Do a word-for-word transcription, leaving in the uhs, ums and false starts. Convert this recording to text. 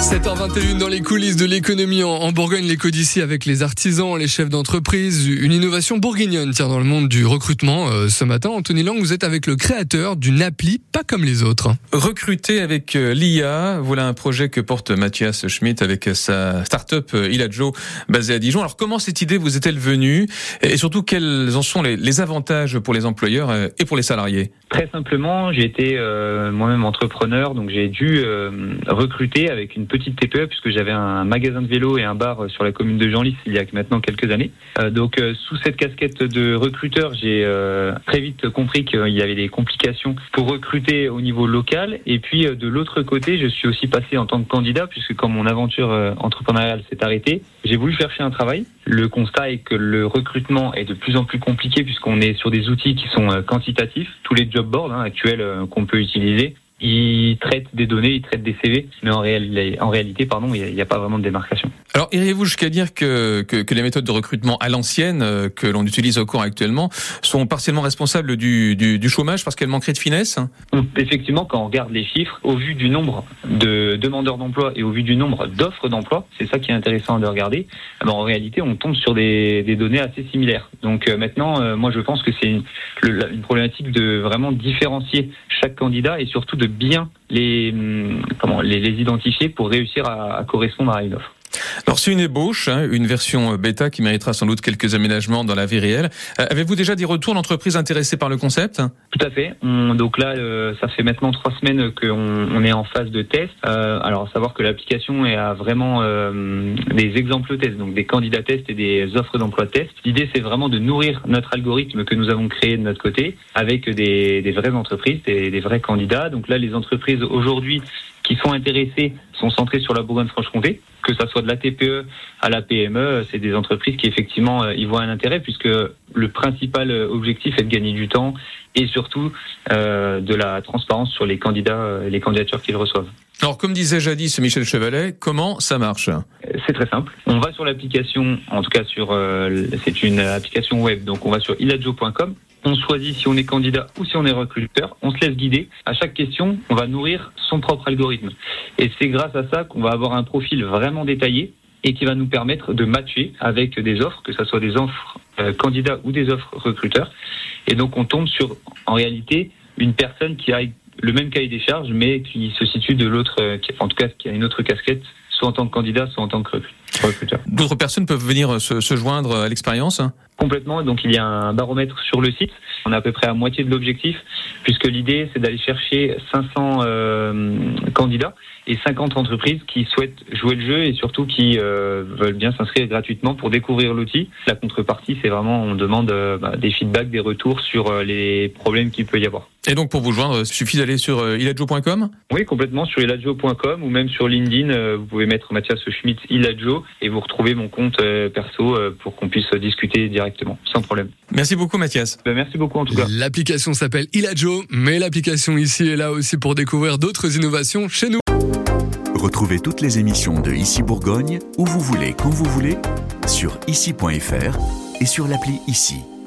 sept heures vingt et une dans les coulisses de l'économie en, en Bourgogne, l'éco d'ici avec les artisans, les chefs d'entreprise, une innovation bourguignonne tiens, dans le monde du recrutement. Euh, ce matin, Anthony Lang, vous êtes avec le créateur d'une appli pas comme les autres. Recruter avec l'I A, voilà un projet que porte Mathias Schmitt avec sa start-up Iladjo basée à Dijon. Alors comment cette idée vous est-elle venue et surtout quels en sont les, les avantages pour les employeurs et pour les salariés? Très simplement, j'ai été euh, moi-même entrepreneur, donc j'ai dû euh, recruter avec une petite T P E puisque j'avais un magasin de vélo et un bar sur la commune de Genlis il y a maintenant quelques années. Euh, donc euh, sous cette casquette de recruteur, j'ai euh, très vite compris qu'il y avait des complications pour recruter au niveau local. Et puis euh, de l'autre côté, je suis aussi passé en tant que candidat puisque quand mon aventure euh, entrepreneuriale s'est arrêtée, j'ai voulu chercher un travail. Le constat est que le recrutement est de plus en plus compliqué puisqu'on est sur des outils qui sont euh, quantitatifs. Tous les job boards hein, actuels euh, qu'on peut utiliser, ils traitent des données, ils traitent des C V, mais en réalité, en réalité pardon, il n'y a, a pas vraiment de démarcation. Alors, iriez-vous jusqu'à dire que, que, que les méthodes de recrutement à l'ancienne, euh, que l'on utilise encore actuellement, sont partiellement responsables du, du, du chômage parce qu'elles manqueraient de finesse? Effectivement, quand on regarde les chiffres, au vu du nombre de demandeurs d'emploi et au vu du nombre d'offres d'emploi, c'est ça qui est intéressant de regarder, alors en réalité, on tombe sur des, des données assez similaires. Donc euh, maintenant, euh, moi je pense que c'est une, le, une problématique de vraiment différencier chaque candidat et surtout de bien les, comment, les, les identifier pour réussir à, à correspondre à une offre. Alors c'est une ébauche, hein, une version bêta qui méritera sans doute quelques aménagements dans la vie réelle. Euh, avez-vous déjà des retours d'entreprises intéressées par le concept? Tout à fait. On, donc là, euh, ça fait maintenant trois semaines qu'on on est en phase de test. Euh, alors à savoir que l'application est à vraiment euh, des exemples tests, donc des candidats tests et des offres d'emploi tests. L'idée, c'est vraiment de nourrir notre algorithme que nous avons créé de notre côté avec des, des vraies entreprises, des, des vrais candidats. Donc là, les entreprises aujourd'hui qui sont intéressées sont centrées sur la Bourgogne-Franche-Comté, que ça soit de la T P E à la P M E, c'est des entreprises qui effectivement y voient un intérêt puisque le principal objectif est de gagner du temps et surtout euh, de la transparence sur les candidats, les candidatures qu'ils reçoivent. Alors comme disait jadis Michel Chevalet, comment ça marche? C'est très simple. On va sur l'application, en tout cas sur, euh, c'est une application web, donc on va sur iladjo point com. On choisit si on est candidat ou si on est recruteur. On se laisse guider. À chaque question, on va nourrir son propre algorithme. Et c'est grâce à ça qu'on va avoir un profil vraiment détaillé et qui va nous permettre de matcher avec des offres, que ce soit des offres euh, candidats ou des offres recruteurs. Et donc on tombe sur, en réalité, une personne qui a le même cahier des charges, mais qui se situe de l'autre, euh, qui, en tout cas qui a une autre casquette, soit en tant que candidat, soit en tant que recruteur. D'autres personnes peuvent venir se, se joindre à l'expérience? Complètement, donc il y a un baromètre sur le site. On est à peu près à moitié de l'objectif, puisque l'idée c'est d'aller chercher cinq cents euh, candidats et cinquante entreprises qui souhaitent jouer le jeu et surtout qui euh, veulent bien s'inscrire gratuitement pour découvrir l'outil. La contrepartie, c'est vraiment, on demande euh, bah, des feedbacks, des retours sur euh, les problèmes qu'il peut y avoir. Et donc pour vous joindre, il suffit d'aller sur euh, iladjo point com? Oui, complètement, sur iladjo point com ou même sur LinkedIn, euh, vous pouvez mettre Mathias Schmitt Iladjo et vous retrouvez mon compte euh, perso euh, pour qu'on puisse discuter directement, sans problème. Merci beaucoup Mathias. Ben, merci beaucoup en tout cas. L'application s'appelle Iladjo, mais l'application ici est là aussi pour découvrir d'autres innovations chez nous. Retrouvez toutes les émissions de Ici Bourgogne, où vous voulez, quand vous voulez, sur ici point f r et sur l'appli Ici.